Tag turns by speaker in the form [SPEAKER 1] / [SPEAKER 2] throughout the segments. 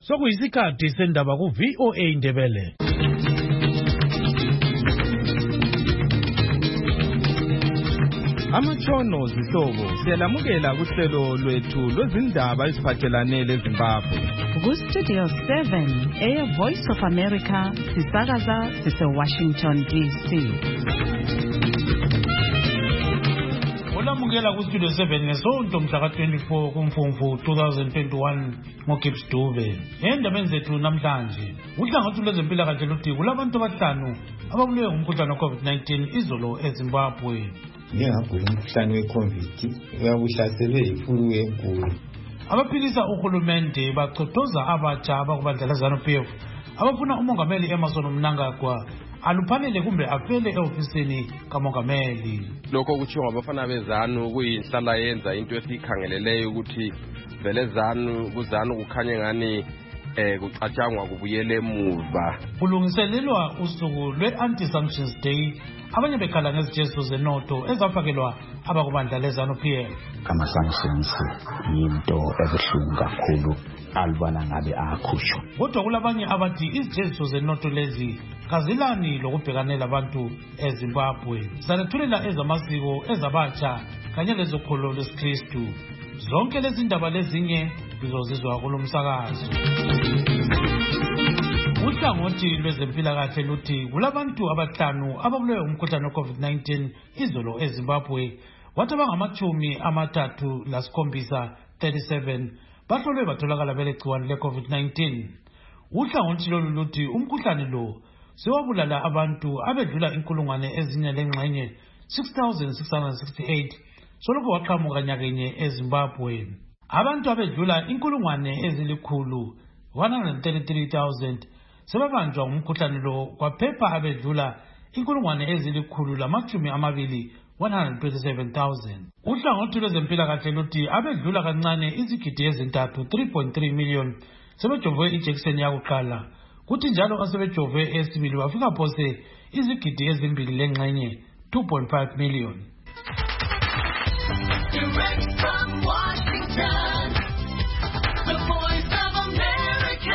[SPEAKER 1] Sokuyisikhathi sendaba ku-VOA Indebele.
[SPEAKER 2] Amatshono zihlobo siyalamukela kuhlelo lwethu lwezindaba eziphathelane leZimbabwe.
[SPEAKER 3] Ku-Studio 7 Voice of America sisakaza sise-Washington DC.
[SPEAKER 1] Olamukela ku-Studio 7 ngesonto mhla ka-24 kuMfumfu 2021 ngoGibbs Dube. Endabeni zethu namhlanje, uhlangothi lwezempilakahle luthi kulabantu abahlanu ababulewe ngumkhuhlane we-COVID-19 izolo eZimbabwe.
[SPEAKER 4] Ngiyagula umkhuhlane we-COVID uyabuhlaselwe yiflu enkulu.
[SPEAKER 1] Abaphikisa uhulumende bachothoza abatsha abakubandla leZANU-PF abafuna umongameli Emmerson Mnangagwa aluphanele kumbe afele e-ofisini kamongameli.
[SPEAKER 5] Lokho kuthiwa ngabafana beZANU kuyinhlala yenza into esiyikhangeleleyo ukuthi vele ZANU kukhanye ngani kucatshangwa kubuyele emuva.
[SPEAKER 1] Kulungiselelwa usuku lwe-Anti-Sanctions Day, abanye bekhala ngezijeziso zenotho ezafakelwa abakubandla leZANU-PF.
[SPEAKER 6] Ama-sanctions yinto ebuhlungu kakhulu alibona ngabe akhushwa.
[SPEAKER 1] Kodwa kulabanye abathi izijeziso zenotho lezi kazilani lokubhekanela abantu eZimbabwe. Sanethulela ezamasiko, ezabatsha kanye lezokholo lwesikristu. Zonke lezi ndaba lezinye bizozizwa kulo msakazo. Uhlangothi lwezempilakahle luthi kulabantu abahlanu ababulewe umkhuhlane we-COVID-19 izolo eZimbabwe, kwathi abangama-37 bahlolwe batholakala belegciwane le-COVID-19. Uhlangothi lolu luthi umkhuhlane lo sewabulala abantu abedlula inkulungwane ezinye lengxenye 6,668 soloko waqhamuka nyakenye eZimbabwe. Abantu abedlula inkulungwane ezilikhulu 133,000 sebabanjwa ngumkhuhlane lo, kwaphepha abedlula inkulungwane ezilikhulu lamachumi amabili 127,000. Uhlangothi lwezempilakahle luthi abedlula kancane izigidi ezintathu 3.3 million sebejove ijekiseni yakuqala, kuthi njalo asebejove esibili bafika phose izigidi ezimbili lengxenye 2.5 million.
[SPEAKER 7] Direct from Washington, the Voice of America,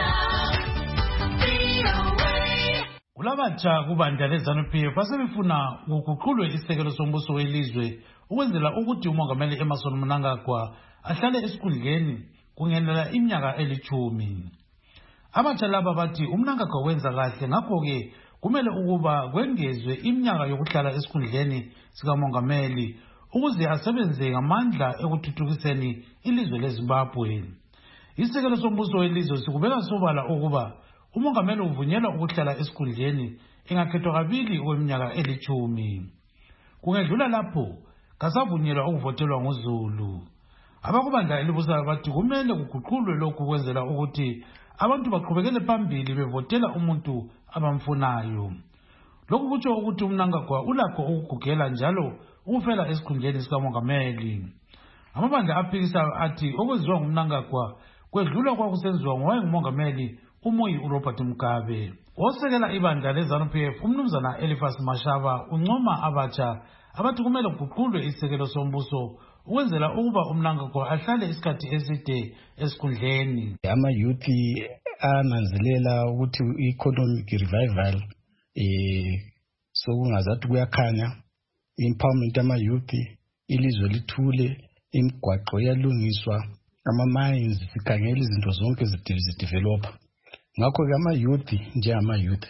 [SPEAKER 7] VOA.
[SPEAKER 1] Kulabatsha kubandla leZANU-PF basebefuna kuguqulwe isekelo sombuso welizwe ukwenzela ukuthi umongameli Emmerson Mnangagwa ahlale esikhundleni kungenela iminyaka 10. Abatsha laba bathi uMnangagwa wenza kahle, ngakho-ke kumele ukuba kwengezwe iminyaka yokuhlala esikhundleni sikamongameli ukuze asebenze ngamandla ekuthuthukiseni ilizwe leZimbabwe. Isekelo sombuso welizwe sikubeka sobala ukuba umongameli uvunyelwa ukuhlala esikhundleni engakhethwa kabili kweminyaka 10. Kungedlula lapho kasavunyelwa ukuvotelwa nguzulu. Abakubandla elibusayo bathi kumele kuguqulwe lokhu kwenzela ukuthi abantu baqhubekele phambili bevotela umuntu abamfunayo. Lokhu kutsho ukuthi uMnangagwa ulakho ukugugela njalo ukufela esikhundleni sikamongameli. Amabandla aphikisayo athi okwenziwa nguMnangagwa kwedlula kwakusenziwa ngowayengumongameli uMoyi uRobert Mugabe. Osekela ibandla leZANU-PF umnumzana Eliphas Mashava uncoma abatsha abathi kumele kuguqulwe isekelo sombuso ukwenzela ukuba uMnangagwa ahlale isikhathi eside esikhundleni.
[SPEAKER 6] Ama-youth ananzelela ukuthi i-economic revival sokungazathi kuyakhanya, empowerment ama-youth, ilizwe lithule, imigwaqo yalungiswa, ama-mines sikhangela izinto zonke zidevelopha. Ngakho-ke ama-youth njengama-youth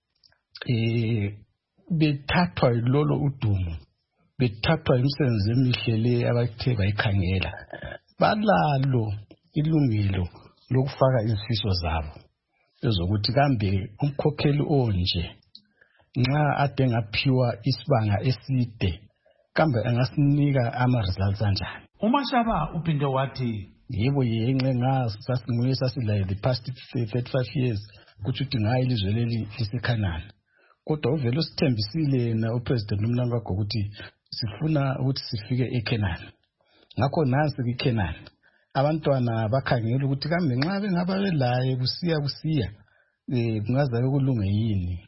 [SPEAKER 6] bethathwa lolo udumo, bethathwa imisebenzi emihle le abathe bayikhangela, balalo ilungelo lokufaka izifiso zabo ezokuthi kambe umkhokheli onje nxa ade ngaphiwa isibanga eside kambe angasinika ama-results anjani.
[SPEAKER 1] uMashaba uphinde wathi
[SPEAKER 6] yebo yenxe ngasinguye sasilayo the past 35 years kuthi uthi ngayo ilizwe leli lisekhanani, kodwa uvele usithembisile yena upresident uMnangagwa ukuthi sifuna ukuthi sifike eKenani. Ngakho nansi kwiKenani abantwana bakhangela ukuthi kambe nxa bengaba belaye kusiya kungazabe kulunge yini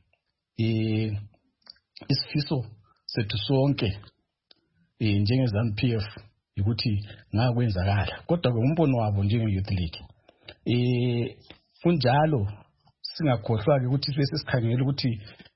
[SPEAKER 6] isifiso sethu sonke njenge-ZANU-PF ukuthi ngakwenzakala, kodwa ke umbono wabo njenge-youth league kunjalo singakhohlwa-ke ukuthi sibe sesikhangela ukuthi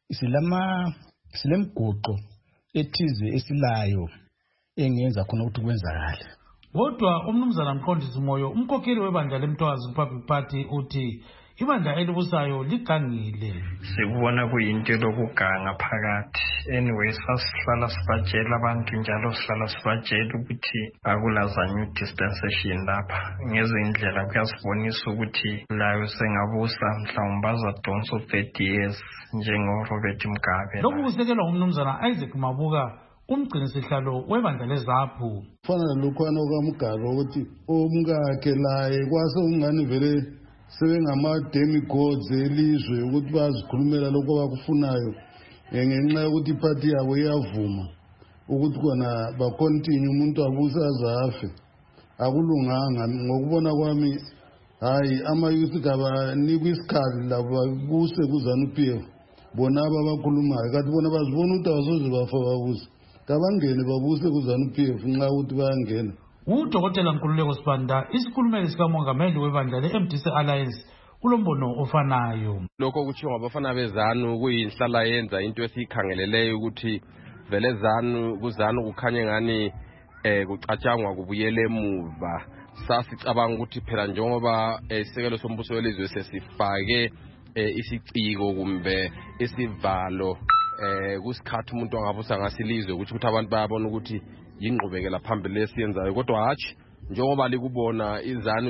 [SPEAKER 6] silemiguqo ethize esilayo engenza khona ukuthi kwenzakale.
[SPEAKER 1] Kodwa umnumzana Mqondisi Moyo, umkhokheli webandla leMthokazi Republic Party, uthi ibandla elibusayo ligangile.
[SPEAKER 8] Sikubona kuyinto lokuganga phakathi. Anyway, sasihlala sibatshela abantu njalo sihlala sibatshela ukuthi akulaza new dispensation lapha. Ngezindlela kuyasibonisa ukuthi layo sengabusa mhlawumbe bazadonsa 30 years njengoRobert Mugabe.
[SPEAKER 1] Lokhu kusekelwa umnumzana Isaac Mabuka, umgcinisihlalo webandla leZAPHU.
[SPEAKER 9] Fana lokhwana okaMugaba ukuthi umkakhe laye kwase ungani vele sebengama-demigods elizwe ukuthi bazikhulumela lokho abakufunayo ngenxa yokuthi iphathi yabo iyavuma ukuthi kona bakontinue umuntu abuse azafe. Akulunganga ngokubona kwami. Hayi, ama-youth kabanikwa isikhathi labo babuse kuZANU-PF bona ababakhulumayo kanti bona bazibona ukuthi abasoze bafa babuse. Kabangene babuse kuZANU-PF nxa ukuthi bayangena.
[SPEAKER 1] UDokotela Nkululeko Sibanda, isikhulumeli sikamongameli webandla le-MDC Alliance, kulombono ofanayo.
[SPEAKER 5] Lokho kutshiwo ngabafana beZANU kuyinhlala yenza into esiyikhangeleleyo ukuthi vele kuZANU kukhanye ngani kucatshangwa kubuyele emuva. Sasicabanga ukuthi phela njengoba isekelo sombuso welizwe sesifake isiciko kumbe isivalo kusikhathi umuntu angabusa ngasilizwe ukuthi abantu bayabona ukuthi yingqubekela phambili lesiyenzayo, kodwa hatshi njengoba likubona iZANU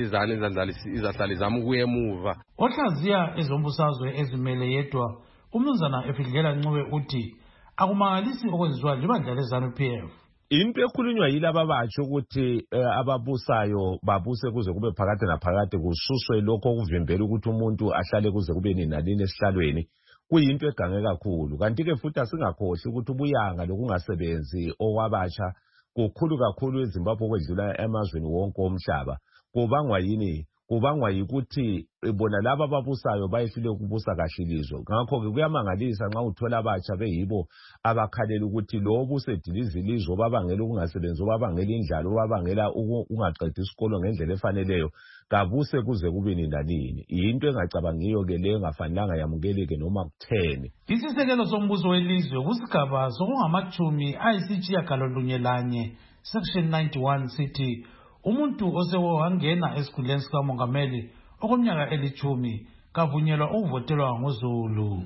[SPEAKER 5] izahlala izama ukuya emuva.
[SPEAKER 1] Ohlaziya ezombusazwe ezimele yedwa umnumzana Efidlela Ncube uthi akumangalisi okwenziwa libandla leZANU-PF.
[SPEAKER 10] Into ekhulunywa yilaba batsho ukuthi ababusayo babuse kuze kube phakade naphakade kususwe lokho okuvimbela ukuthi umuntu ahlale kuze kube ninanini esihlalweni, kuyinto egange kakhulu. Kanti-ke futhi asingakhohlwa ukuthi ubuyanga lokungasebenzi okwabatsha kukhulu kakhulu eZimbabwe okwedlula emazweni wonke omhlaba. Kubangwa yini? Kubangwa yikuthi bona laba ababusayo bayehlule ukubusa kahle ilizwe. Ngakho-ke kuyamangalisa nxa uthola abatsha beyibo abakhalela ukuthi lo obusediliza ilizwe babangela ukungasebenzi, babangela indlala, babangela ungaqedi isikolo ngendlela efaneleyo, kabuse kuze kube ninanini. Yinto engacabangiyo-ke leyo engafanelanga yamukeleke noma kutheni.
[SPEAKER 1] Isisekelo sombuso welizwe kusigaba sokungama-91 section 91 sithi umuntu osewangena esikhundleni sikamongameli okweminyaka 10 kavunyelwa ukuvotelwa ngoZulu.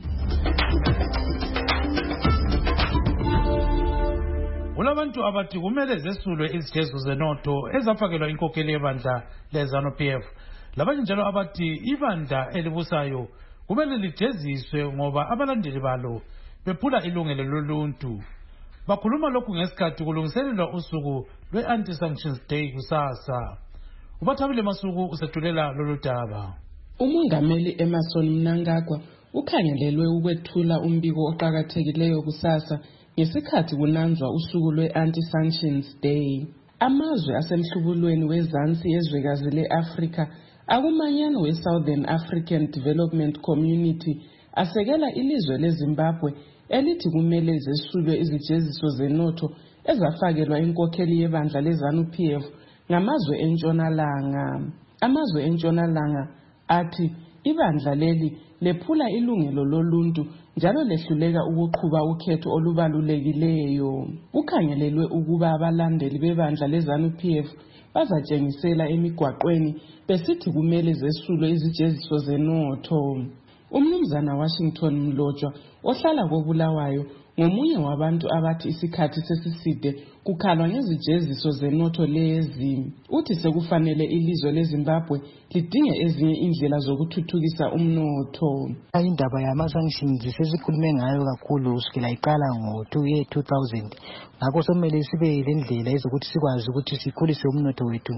[SPEAKER 1] Kulabantu abathi kumele zesulwe izijezo zenotho ezafakelwa inkokheli yebandla leZANU-PF. Labanye njalo abathi ibandla elibusayo kumele lijeziswe ngoba abalandeli balo bephula ilungelo loluntu. Bakhuluma lokhu ngesikhathi kulungiselelwa usuku lwe-Anti-Sanctions Day kusasa. Ubathabile Masuku usethulela lolu daba.
[SPEAKER 11] Umongameli Emmerson Mnangagwa ukhangelelwe ukwethula umbiko oqhakathekileyo kusasa ngesikhathi kunanzwa usuku lwe-Anti-Sanctions Day. Amazwe asemhlubulweni wezansi yezwekazi le-Afrika akumanyano we-Southern African Development Community asekela ilizwe leZimbabwe elithi kumele zesulwe izijeziso zenotho ezafakelwa inkokheli yebandla leZANU-PF ngamazwe entshonalanga. Amazwe entshonalanga athi ibandla leli lephula ilungelo loluntu njalo lehluleka ukuqhuba ukhetho olubalulekileyo. Kukhangelelwe ukuba abalandeli bebandla leZANU-PF bazatshengisela emigwaqweni besithi kumele zesulwe izijeziso zenotho. Umnumzana Washington Mlotshwa ohlala koBulawayo ngomunye wabantu abathi isikhathi sesiside kukhalwa ngezijeziso zenotho lezi. Uthi sekufanele ilizwe leZimbabwe lidinge ezinye indlela zokuthuthukisa umnotho.
[SPEAKER 12] Indaba yama-sanctions sesikhulume ngayo kakhulu kusukela iqala ngo-2000. Ngakho somele sibe lendlela ezokuthi sikwazi ukuthi sikhulise umnotho wethu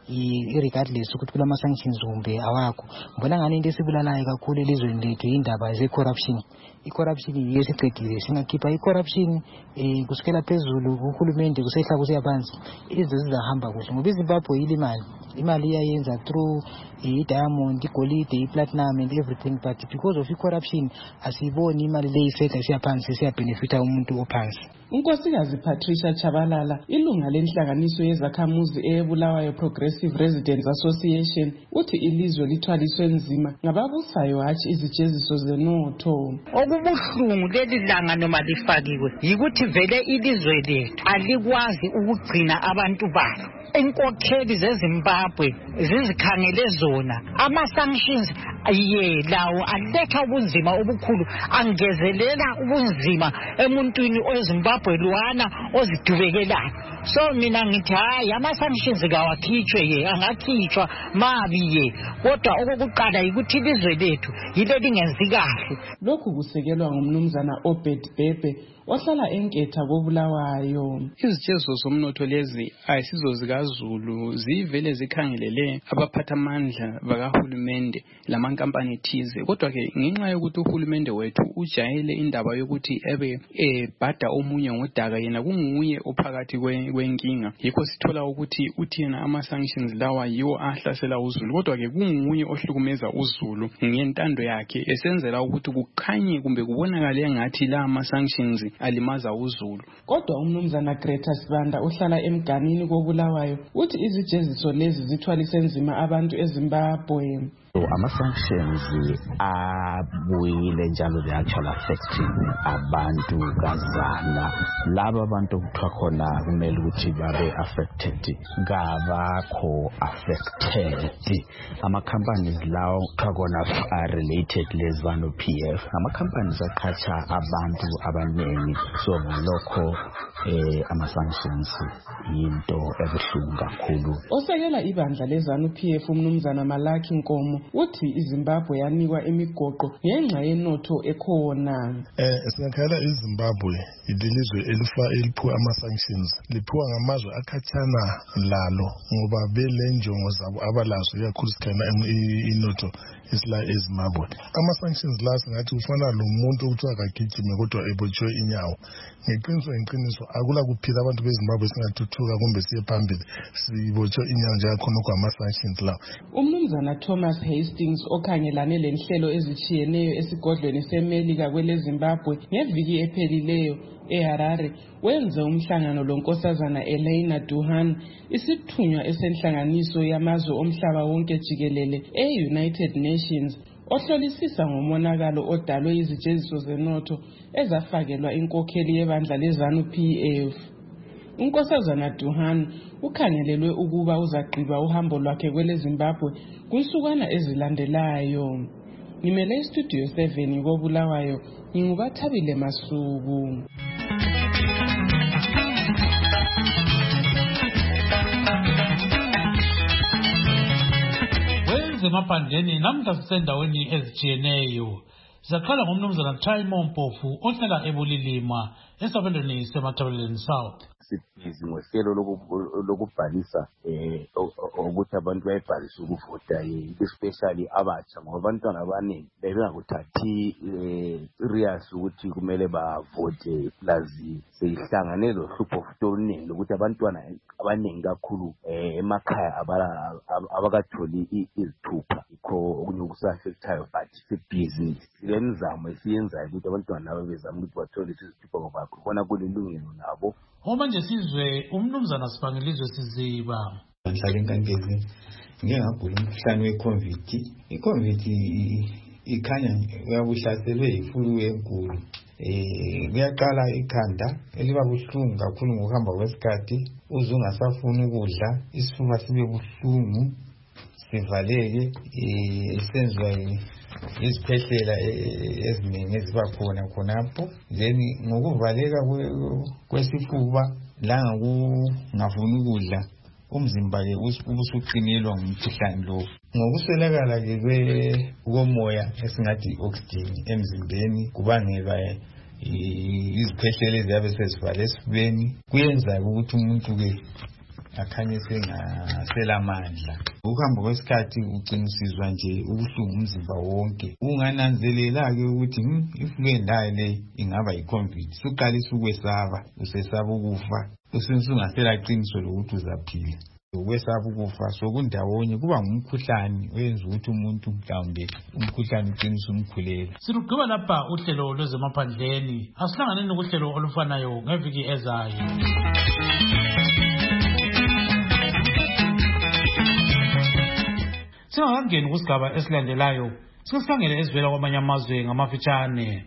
[SPEAKER 12] regardless ukuthi kulama-sanctions kumbe awakho. Ngibona ngani into esibulalayo kakhulu elizweni lethu indaba ze-corruption. I-corruption yiyo esiqedile. Singakhipha i-corruption kusukela phezulu kuhulumende kusehla kusiya phansi, izinto zizahamba kuhle ngoba iZimbabwe imali iyayenza through i-diamond, igolide, i-platinum and everything, but because of i-corruption asiboni imali le isehla siya phansi siya benefita umuntu ophansi.
[SPEAKER 11] unkosikazi Patricia Chabalala ilunga lenhlanganiso yezakhamuzi eBulawayo Progressive Residents Association uthi ilizwe lithwaliswe nzima ngababusayo hatshi izijeziso zenotho.
[SPEAKER 13] Okubuhlungu leli langa noma lifakiwe yikuthi vele ilizwe lethu alikwazi ukugcina abantu balo. Inkokheli zeZimbabwe zizikhangele zona ama-sanctions lawo aletha ubunzima obukhulu, angezelela ubunzima emuntwini weZimbabwe lwana ozidubekelayo. So mina ngithi hayi ama-sanctions kawakhitshwe angakhitshwa mabi kodwa okokuqala yikuthi ilizwe lethu yilo lingenzi kahle.
[SPEAKER 11] Lokhu kusekelwa ngumnumzana Obed Bebe ohlala enketha koBulawayo.
[SPEAKER 14] Izijeziso zomnotho lezi ayisizo zikaZulu, zivele zikhangelele abaphathamandla bakahulumende lamankampani ethize. Kodwa ke ngenxa yokuthi uhulumende wethu ujayele indaba yokuthi bhada omunye ngodaka yena kunguye ophakathi kwenkinga, yikho sithola ukuthi uthi yena ama-sanctions lawa yiwo ahlasela uZulu, kodwa ke kunguye ohlukumeza uZulu ngentando yakhe esenzela ukuthi kukhanye kumbe kubonakale ngathi la ama-sanctions alimaza uZulu.
[SPEAKER 11] Kodwa umnumzana Greta Sibanda ohlala emganini koBulawayo uthi izijeziso lezi zithwalise nzima abantu eZimbabwe.
[SPEAKER 15] Ama-sanctions abuyile njalo they actually affecting abantu kazana. Laba abantu okuthiwa khona kumele ukuthi babe affected ngabakho affected. Ama-companies lawo kuthiwa khona are related lezivano PF. Ama-companies aqhatsha abantu abaningi, so ngalokho ama-sanctions yinto ebuhlungu kakhulu.
[SPEAKER 11] Osekela ibandla lezanu PF umnumzana Malaki Nkomo uthi iZimbabwe yanikwa imigoqo ngenxa yenotho ekhona.
[SPEAKER 16] Singakhala iZimbabwe ilizwe eliphiwa ama-sanctions liphiwa ngamazwe akhathana lalo ngoba belenjongo zabo abalazo ikakhulu sikhana inotho isla eZimbabwe. Ama-sanctions la singathi ufana lomuntu okuthiwa akagijime kodwa ebotshwe inyawo. Ngeqiniso akula kuphila abantu beZimbabwe singathuthuka kumbe siye phambili sibotshwe inyawo njengakhona kwama-sanctions lawo.
[SPEAKER 11] Umnumzana Thomas Hastings okhangelane lenhlelo ezitshiyeneyo esigodlweni seMelika kweleZimbabwe ngeviki ephelileyo eHarare wenze umhlangano lonkosazana Elena Duhan, isithunywa esenhlanganiso yamazwe omhlaba wonke jikelele e-United Nations, ohlolisisa ngomonakalo odalwe izijeziso zenotho ezafakelwa inkokheli yebandla lezanu PF. Unkosazana Duhan ukhangelelwe ukuba uzagqiba uhambo lwakhe kweleZimbabwe kunsukwana ezilandelayo. Ngimele istudio 7 koBulawayo, ngingubathabile Masuku.
[SPEAKER 1] Emaphandleni namhla sisendaweni ezitshiyeneyo. Saqala ngomnumzana Thaimo Mpofu ohlala eBulilima esabelweni seMathabeleni South.
[SPEAKER 17] Sibhizi ngohlelo lokubhalisa ukuthi abantu bayibhalise ukuvota especially abatsha ngoba abantwana abaningi bebengakuthathi serious ukuthi kumele bavote plazi seyihlangane lohlupho futhi oluningi lokuthi abantwana abaningi kakhulu emakhaya abakatholi izithupha ikho okunye kusafektayo but sibhizi silemizamo esiyenzayo ukuthi abantwana labo bezama ukuthi bathole izithupha ngoba kubona kulilungelo nabo.
[SPEAKER 1] Uma nje sizwe umnumzana Sibangelizwe Siziba
[SPEAKER 4] ngihlala eNkangezi ngeke ngagula umkhuhlane weCovid. iCovid ikhanya uyabuhlaselwe yiflu enkulu. Kuyaqala ikhanda eliba buhlungu kakhulu ngokuhamba kwesikhathi, uzwe ungasafuni ukudla, isifuba sibe buhlungu, sivaleke, isenzwa iziphehlela eziningi eziba khona khonapho. Then ngokuvaleka kwesifuba la ngafuni ukudla umzimba ke ubusuqinelwa ngumkhuhlane lo. Ngokuswelakala ke komoya esingathi oxygen emzimbeni kubangeka iziphehlela eziyabe sezivale esifubeni, kuyenza ukuthi umuntu ke akhanye sengaselamandla. Ukuhamba kwesikhathi uqinisizwa nje ubuhlungu umzimba wonke. Ungananzelela ke ukuthi iflu endayo le ingaba yiCovid, suqalisa ukwesaba, usesaba ukufa, usungasela qiniso lokuthi uzaphila. ukwesaba ukufa sokundawonye kuba ngumkhuhlane oyenza ukuthi umuntu mhlawumbe umkhuhlane uqinisa umkhulela.
[SPEAKER 1] Silugqiba lapha uhlelo lwezemaphandleni. Asihlanganeni kuhlelo olufanayo ngeviki ezayo. Singakangeni kusigaba esilandelayo, sesikhangele esivela kwamanye amazwe ngamafitshane.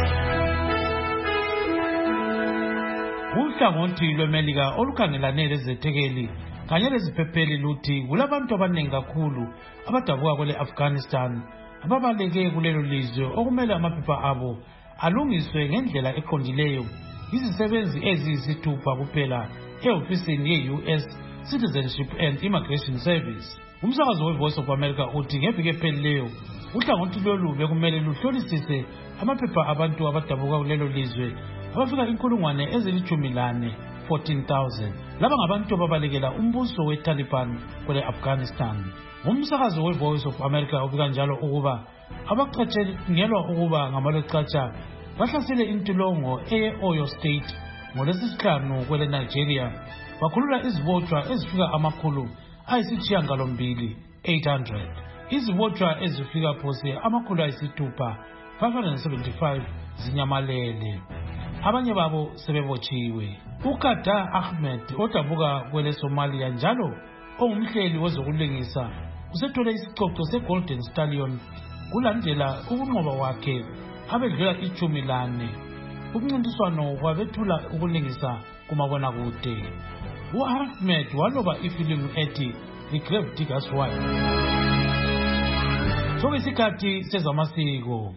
[SPEAKER 1] Uhlangothi lweMelika olukhangelane lezethekeli kanye leziphepheli luthi kulabantu abaningi kakhulu abadabuka kwele Afghanistan ababaleke kulelo lizwe okumele amaphepha abo alungiswe ngendlela eqondileyo izisebenzi eziyisithupha kuphela e-ofisini ye-US Citizenship and Immigration Service. Umsakazo we-Voice of America uthi ngeviki ephelileyo uhlangothi lolu bekumele luhlolisise amaphepha abantu abadabuka kulelo lizwe abafika 14,000. Laba ngabantu ababalekela umbuso we-Taliban kwele Afghanistan. Umsakazo we-Voice of America ubika njalo ukuba abaqatshelwa ukuba ngamaleqatsha bahlasele intolongo eye-Oyo State ngolwesihlanu kwele Nigeria bakhulula izibotshwa ezifika 800. Izibotshwa ezifika phose 575 zinyamalele. Abanye babo sebebotshiwe. uKada Ahmed odabuka kwele Somalia njalo ongumhleli wezokulingisa usethole isicoco seGolden Stallion kulandela ukunqoba wakhe abedlula 14 ukuncintiswano kwabethula ukulingisa kumabona kude. uAhmed waloba ifilimu ethi The Grave Digger's Wife. Sokuyisikhathi sezamasiko.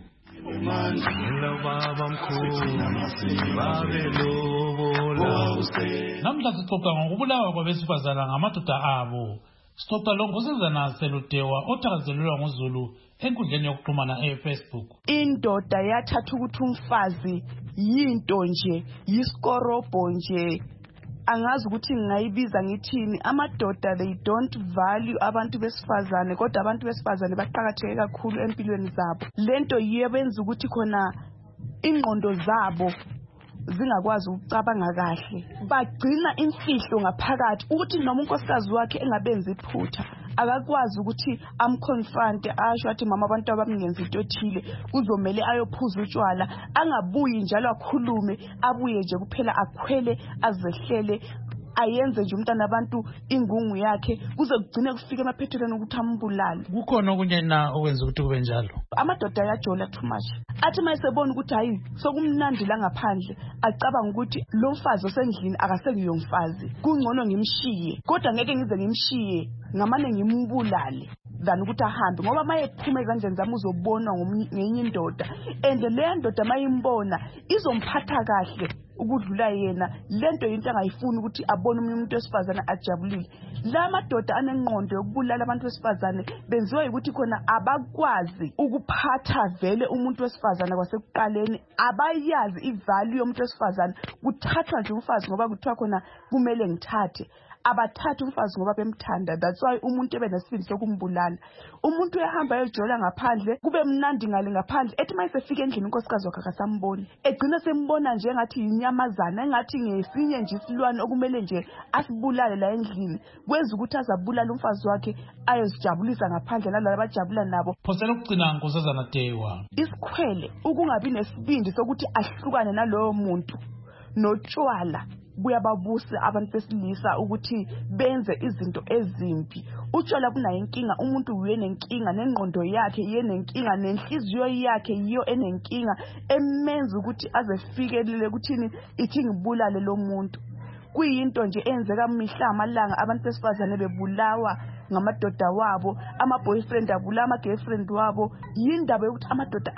[SPEAKER 1] Namhla sixoxa ngokubulawa kwabesifazana ngamadoda abo. Sixoxa lo ngosazana Seludewa othakazelelwa nguZulu enkundleni yokuxhumana eFacebook.
[SPEAKER 18] Indoda yathatha ukuthi umfazi yinto nje, yisikorobo nje. Angazi ukuthi ngingayibiza ngithini. Amadoda they don't value abantu besifazane kodwa abantu besifazane baqhakatheke kakhulu empilweni zabo. Lento yebenza ukuthi khona ingqondo zabo zingakwazi ukucabanga kahle. Bagcina imfihlo ngaphakathi ukuthi noma unkosikazi wakhe engabenza iphutha akakwazi ukuthi amconfront asho athi mama abantu abamngenza into ethile kuzomela ayophuza utshwala angabuyi njalo akhulume abuye nje kuphela akhwele azehlele ayenze nje umntana abantu ingungu yakhe kuze kugcine kufika emaphethelweni ukuthi ambulale.
[SPEAKER 1] Kukhona okunye na okwenza ukuthi kube njalo.
[SPEAKER 18] Amadoda ayajola too much. Athi mayesebona ukuthi hayi sokumnandi la ngaphandle acabanga ukuthi lo mfazi osendlini akasengiyomfazi kungcono ngimshiye kodwa ngeke ngize ngimshiye ngamane ngimbulale than ukuthi ahambe ngoba mayephuma ezandleni zami uzobonwa ngenye indoda and le ndoda mayimbona izomphatha kahle ukudlula yena. Lento into angayifuni ukuthi abone umuntu wesifazana ajabulile. La madoda anengqondo yokubulala abantu besifazane benziwa ukuthi khona abakwazi ukuphatha vele umuntu wesifazana kwasekuqaleni, abayazi ivalue yomuntu wesifazana. Kuthathwa nje umfazi ngoba kuthiwa khona kumele ngithathe. Abathatha umfazi ngoba bemthanda. That's why umuntu ebenesibindi sokumbulala. Umuntu ehamba ejola ngaphandle kube mnandi ngale ngaphandle ethi mayisefika endlini unkosikazi wakhe akasamboni egcina sembona nje ngathi inyamazana engathi ngesinye nje isilwane okumele nje asibulale la endlini kwenza ukuthi azabulala umfazi wakhe ayozijabulisa ngaphandle nalabo abajabula nabo.
[SPEAKER 1] Phosela ukugcina nkosazana Dewa.
[SPEAKER 18] Isikhwele ukungabi nesibindi sokuthi ahlukane nalowo muntu notshwala kuyababusa abantu besilisa ukuthi benze izinto ezimbi. Utshwala bunayo inkinga, umuntu uyenenkinga nengqondo yakhe, yenenkinga nenhliziyo yakhe yiyo enenkinga emenza ukuthi azefikelele ukuthini ithi ngibulale lo muntu. Kuyinto nje enzeka mihla amalanga abantu besifazane bebulawa ngamadoda wabo, ama-boyfriend abula ama-girlfriend wabo. Yindaba yokuthi amadoda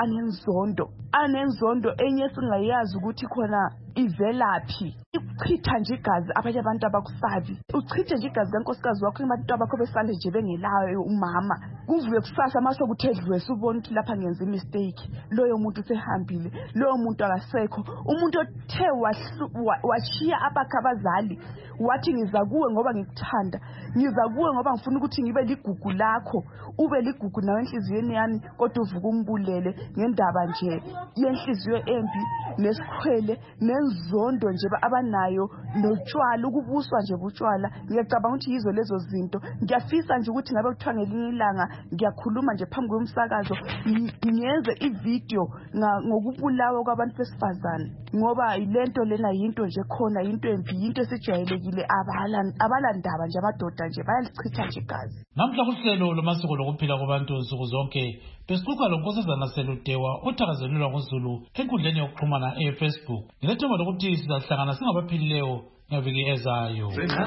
[SPEAKER 18] anenzondo enye singayazi ukuthi khona ivelaphi. Uchitha nje igazi abanye abantu abakusabi, uchithe nje igazi kankosikazi wakho abantu abakho besande nje bengelayo umama. Kuvuke kusasa mase kuthedlwe subona ukuthi lapha ngenza imistake, loyo muntu sehambile, loyo muntu akasekho. Umuntu othe washiya abakhe abazali wathi ngiza kuwe ngoba ngikuthanda, ngiza kuwe ngoba ngifuna ukuthi ngibe ligugu lakho, ube ligugu nawe enhliziyweni yami, kodwa uvuka umbulele ngendaba nje yenhliziyo embi nesikhwele nenzondo nje abanayo notshwala, ukubuswa nje butshwala. Ngiyacabanga ukuthi yizo lezo zinto. Ngiyafisa nje ukuthi ngabe kuthiwa ngelinye ilanga ngiyakhuluma nje phambi komsakazo ngiyenze ivideo ngokubulawa kwabantu besifazane, ngoba ilento lena yinto nje khona, yinto embi, yinto esijwayelekile. Abalandaba nje amadoda nje bayalichitha nje igazi.
[SPEAKER 1] Namhla kuhlelo lomasiko lokuphila kwabantu nsuku zonke besixoxa lonkosazana Seludewa othakazelelwa ngoZulu enkundleni yokuxhumana eFacebook. Ngilethemba lokuthi sizahlangana singabaphilileyo ngeviki ezayo.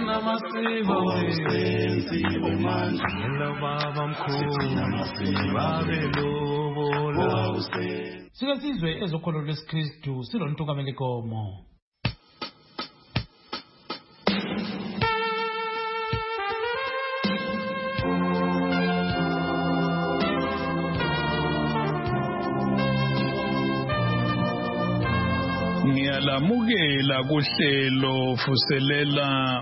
[SPEAKER 1] Sike sizwe ezokholo lwesikristu silontukameli Komo.
[SPEAKER 19] Ngiyalamukela kuhlelo vuselela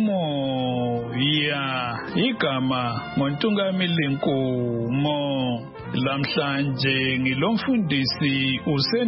[SPEAKER 19] umoya igama ngoNtungameli Nkumo. Lamhlanje ngilomfundisi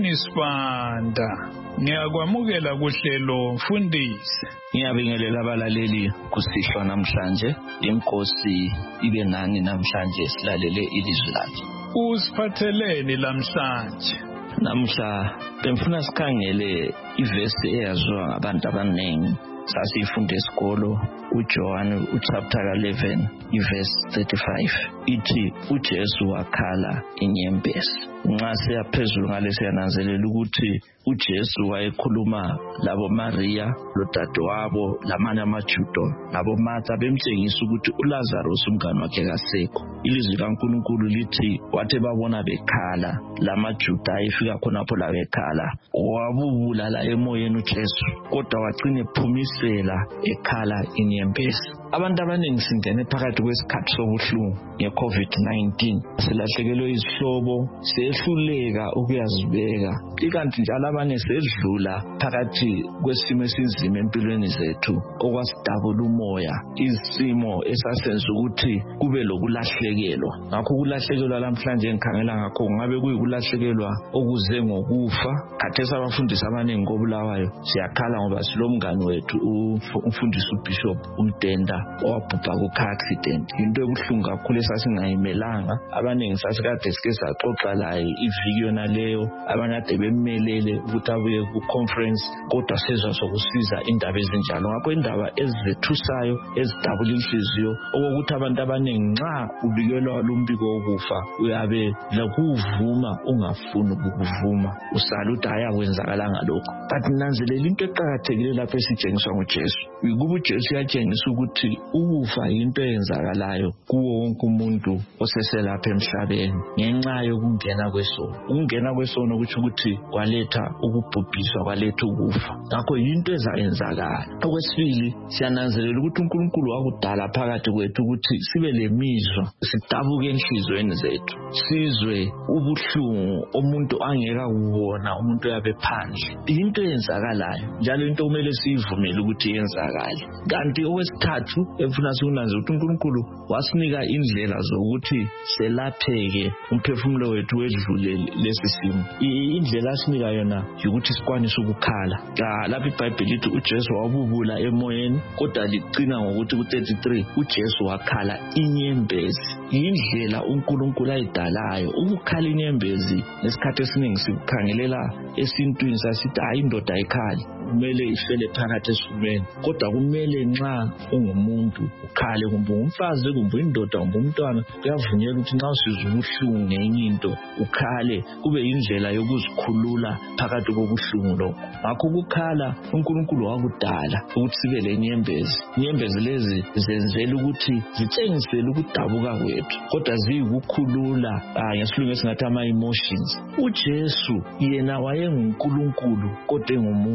[SPEAKER 19] uSenisibanda. Ngiyakwamukela kuhlelo mfundisi.
[SPEAKER 20] Ngiyabingelela abalaleli kusihlwa namhlanje. Inkosi ibe nani namhlanje silalele ilizwi lakhe.
[SPEAKER 19] Usiphatheleni lamhlanje?
[SPEAKER 20] Namhla bengifuna sikhangele ivesi eyaziwa ngabantu abaningi sasiyifunde esikolo, uJohn uchapter 11 iverse 35 ithi uJesu wakhala inyembezi. Nxa siyaphezulu ngalesi yananzelela ukuthi uJesu wayekhuluma labo Maria lodadewabo lamanye amaJuda labo Martha bemtshengisa ukuthi uLazarus umngane wakhe kasekho. Ilizwi kaNkulunkulu lithi wathi babona bekhala lamaJuda ayefika khonapho la bekhala, wabubulala emoyeni uJesu kodwa wagcina ephumisela ekhala inyembezi. Abantu abaningi singene phakathi kwesikhathi sobuhlungu nge-COVID-19, silahlekelwe izihlobo, sehluleka ukuyazibeka, ikanti njalo abanye sedlula phakathi kwesimo esinzima empilweni zethu okwasidabula umoya, isimo esasenza ukuthi kube lokulahlekelwa. Ngakho ukulahlekelwa lamhlanje engikhangela ngakho kungabe kuyikulahlekelwa okuze ngokufa. Khathesi abafundisi abaningi kobulawayo siyakhala ngoba silomngane wethu umfundisi uBishop uMdenda owabhubha ku-car accident. Into ebuhlungu kakhulu esasingayimelanga. Abaningi sasikade sike saxoxa laye iviki yona leyo, abanye ade bemelele ukuthi abuye ku-conference kodwa sezwa sokusiza indaba ezinjalo. Ngakho indaba ezethusayo ezidabula inhliziyo okokuthi abantu abaningi nxa ubikelwa lumbiko wokufa uyabe lokuvuma ungafuni ukuvuma, usala ukuthi ayakwenzakala ngalokho. But nanzelela into eqakathekile lapho esitshengiswa nguJesu. Ukuba uJesu uyatshengisa ukuthi ukufa yinto eyenzakalayo kuwo wonke umuntu oseselapha emhlabeni ngenxa yokungena kwesono. Ukungena kwesono kutsho ukuthi kwaletha ukubhubhiswa, kwaletha ukufa. Ngakho yinto ezayenzakala. Okwesibili, siyananzelela ukuthi uNkulunkulu wakudala phakathi kwethu ukuthi sibe lemizwa, sidabuke enhlizweni zethu, sizwe ubuhlungu umuntu angeka kuwona umuntu yabe phandle. Into eyenzakalayo njalo into kumele siyivumele ukuthi yenzakale. Kanti okwesithathu efuna sikunanze ukuthi uNkulunkulu wasinika indlela zokuthi selapheke umphefumulo wethu wedlule lesi simo. Indlela asinika yona ukuthi sikwanise ukukhala. Lapha iBhayibheli lithi uJesu wabubula emoyeni kodwa ligcina ngokuthi ku-33 uJesu wakhala inyembezi. Indlela uNkulunkulu ayidalayo ukukhala inyembezi. Nesikhathi esiningi sikukhangelela esintwini sasithi hayi indoda ayikhali, kumele ifele phakathi esifubeni, kodwa kumele nxa ungumuntu ukhale, kumbe umfazi kumbe indoda kumbe umntwana, kuyavunyelwa ukuthi nxa usizwa ubuhlungu ngenye into ukhale, kube indlela yokuzikhulula phakathi kobuhlungu lokho. Ngakho ukukhala uNkulunkulu wakudala ukuthi sibe lenyembezi. Inyembezi lezi zenzela ukuthi zitshengisele ukudabuka kwethu kodwa ziyikukhulula ngesilungu esingathi ama-emotions. uJesu yena wayenguNkulunkulu kodwa engumuntu.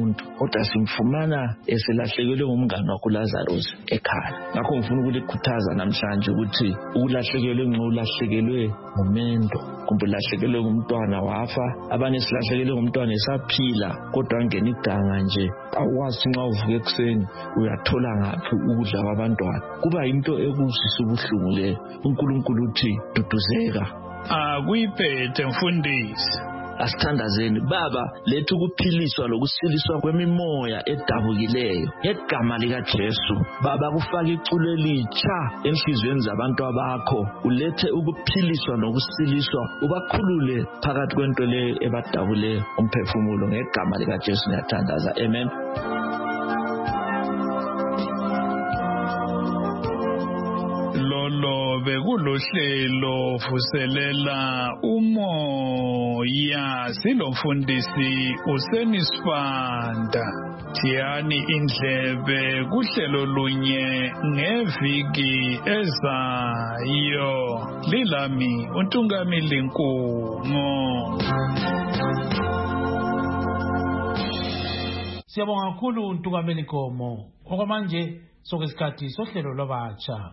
[SPEAKER 20] kodwa simfumana eselahlekelwe ngumngane wakhe uLazarus ekhaya. Ngakho ngifuna ukulikhuthaza namhlanje ukuthi ukulahlekelwe ulahlekelwe ngumendo, kumbe ulahlekelwe ngumntwana wafa, abanye silahlekelwe ngumntwana esaphila kodwa angena iganga nje. Awuwazi nxa uvuka ekuseni uyathola ngaphi ukudla kwabantwana. Kuba into ekuzwisa ubuhlungu le. uNkulunkulu uthi duduzeka.
[SPEAKER 19] Akuyiphethe mfundisi.
[SPEAKER 20] Asithandazeni Baba, lethu ukuphiliswa lokusiliswa kwemimoya edabukileyo ngegama likaJesu. Baba, kufake iculo elitsha enhliziyweni zabantu abakho, ulethe ukuphiliswa nokusiliswa, ubakhulule phakathi kwento le ebadabule umphefumulo ngegama likaJesu ngiyathandaza. Amen.
[SPEAKER 19] Lolo bekulohlelo vuselela umoya silomfundisi uSenisibanda. Thiyani indlebe kuhlelo lunye ngeviki ezayo. Lilami uNtungamili Nkumo.
[SPEAKER 1] Siyabonga kakhulu uNtungamili Nkomo. Okwamanje sokesikhathi sohlelo lwabatsha.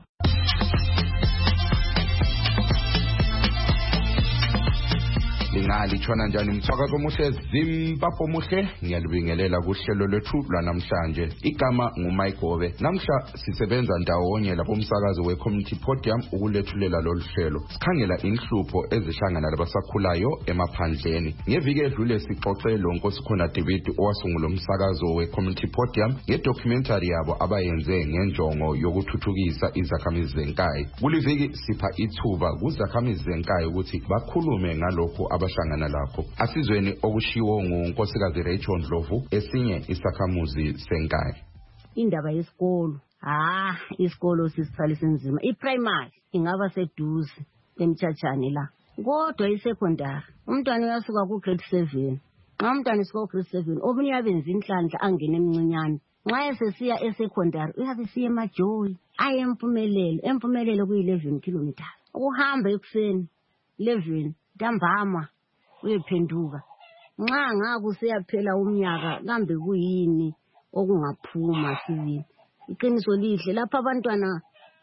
[SPEAKER 21] Lingalitshona njani umthwakazi omuhle Zimbabwe omuhle, ngiyalibingelela kuhlelo lwethu lwanamhlanje. Igama nguMayigobe. Namhla sisebenza ndawonye lapho umsakazo we-Community Podium ukulethulela lolu hlelo. Sikhangela inhlupho ezihlangana labasakhulayo emaphandleni. Ngeviki edlule sixoxe lo Nkosikhona David owasungula umsakazo we-Community Podium ngedocumentary yabo abayenze ngenjongo yokuthuthukisa izakhamizi zenkayi. Kuliviki sipha ithuba kuzakhamizi zenkayi ukuthi bakhulume ngalokho abahlangana lapho. Asizweni okushiwo nguNkosikazi Rachel Ndlovu, esinye isakhamuzi senkayi.
[SPEAKER 22] Indaba yesikolo, isikolo sisithalisa nzima. I-primary ingaba seduze emthatshane la, kodwa i-secondary umntwana uyasuka ku-grade 7. Nxa umntwana esuka ku-grade 7 omunye uyabenza inhlanhla angene emncinyane. Nxa esesiya e-secondary uyabe siya emajoyi aye empumelelo kuyi-11 kilometers. Ukuhamba ekuseni 11 ntambama uyephenduka. Nxa ngakuseyaphela umnyaka kambe kuyini okungaphuma sibili. Iqiniso lihle lapha abantwana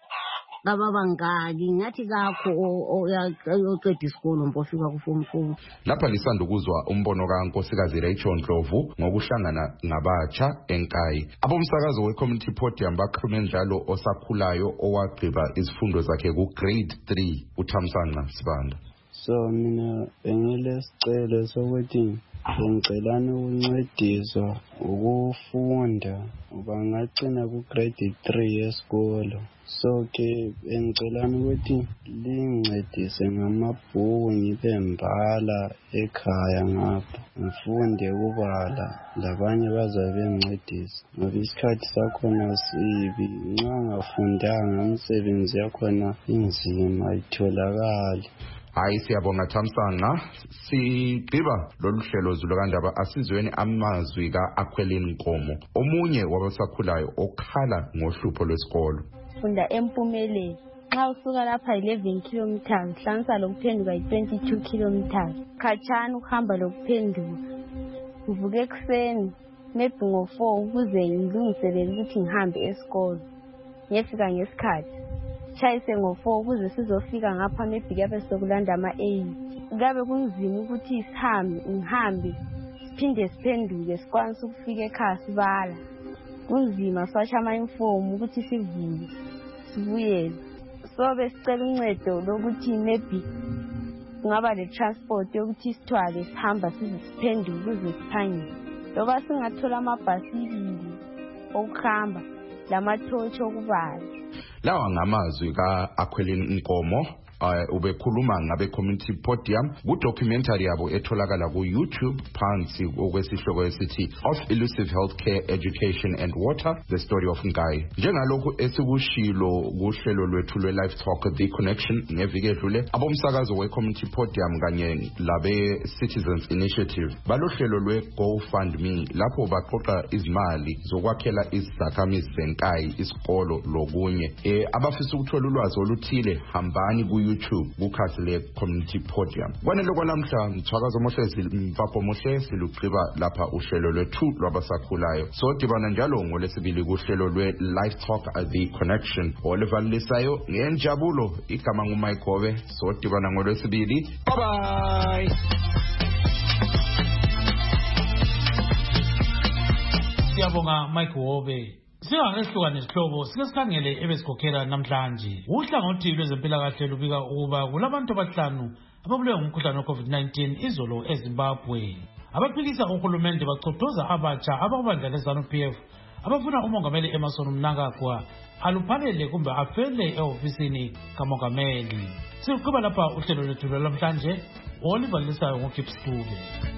[SPEAKER 22] ababangaki ngathi kakho oqeda isikolo mbofika ku-form 4.
[SPEAKER 21] Lapha lisanda ukuzwa umbono kaNkosikazi Rachel Ndlovu ngokuhlangana ngabatsha enkayi. Abomsakazo we-Community Podium bakhulume njalo osakhulayo owagqiba izifundo zakhe ku-grade 3 uThamsanqa Sibanda.
[SPEAKER 23] So mina bengilesicelo sokuthi bengicelana ukuncediswa ukufunda bangagcina ku-grade 3 yesikolo. So ke bengicelana ukuthi lingincedise ngamabhuku ngibe mbala ekhaya ngapha ngifunde ukubala labanye bazabe bengincedisa ngoba isikhathi sakhona sibi. Nxa ngafundanga umsebenzi yakhona inzima ayitholakali.
[SPEAKER 21] Hayi siyabonga Thamsanqa. Sigqiba lolu hlelo zulukandaba asizweni amazwi kaAkwelini Nkomo, omunye wabasakhulayo okhala ngohlupho lwesikolo.
[SPEAKER 24] Funda empumelelo. Nxa usuka lapha 11 kilometers hlanganisa lokuphenduka 22 kilometers. Khatshana ukuhamba lokuphenduka. Ngivuke ekuseni maybe ngo-4 ukuze ngilungiselele ukuthi ngihambe esikolo. Ngiyefika ngesikhathi. Chayise ngo-4 ukuze sizofika ngapha maybe kuyabe sokulanda ama-8. Kuyabe kunzima ukuthi ngihambe siphinde siphenduke sikwanise ukufika ekhaya sibala. Kunzima siwasha ama-uniform ukuthi sivuke sibuyele. So besicela uncedo lokuthi maybe kungaba le-transport yokuthi sithwale sihamba size siphenduke ukuze siphangile. Loba singathola amabhasikili okuhamba lamathoshi okubala.
[SPEAKER 21] Lawa ngamazwi kaAkwelini Nkomo. Ubekhuluma ngabe-Community Podium ku-documentary yabo etholakala ku-YouTube phansi okwesihloko esithi Of Elusive Healthcare, Education and Water, The Story of Nkayi. Njengalokhu esikushilo kuhlelo lwethu lwe-Live Talk The Connection ngeviki edlule, abomsakazo we-Community Podium kanye labe-Citizens Initiative balohlelo lwe-GoFundMe lapho baqoqa izimali zokwakhela izakhamizi zenkayi isikolo lokunye. Abafisa ukuthola ulwazi oluthile hambani ku YouTube kukhasi le-Community Podium. Kwanele kwalamhla Mthwakazi Mohle Mpapho Mohle silugqiba lapha uhlelo lwethu lwabasakhulayo. Sodibana njalo ngolesibili kuhlelo lwe-Live Talk The Connection olivalisayo ngenjabulo igama nguMike Hobe. Sodibana ngolesibili. Bye bye.
[SPEAKER 1] Siyabonga Mike Hobe. Singakehluka nesihlobo sikesikhangele ebesikhokhela namhlanje. Uhlangothi lwezempilakahle lubika ukuba kulabantu abahlanu ababulewe ngumkhuhlane we-COVID-19 izolo eZimbabwe. Abaphikisa uhulumende bachothoza abatsha abakubandla leZANU-PF abafuna umongameli Emmerson Mnangagwa aluphalele kumbe afele ehofisini kamongameli. Siqhuba lapha uhlelo lwethu lwamhlanje olivalisayo ngoKipsitube.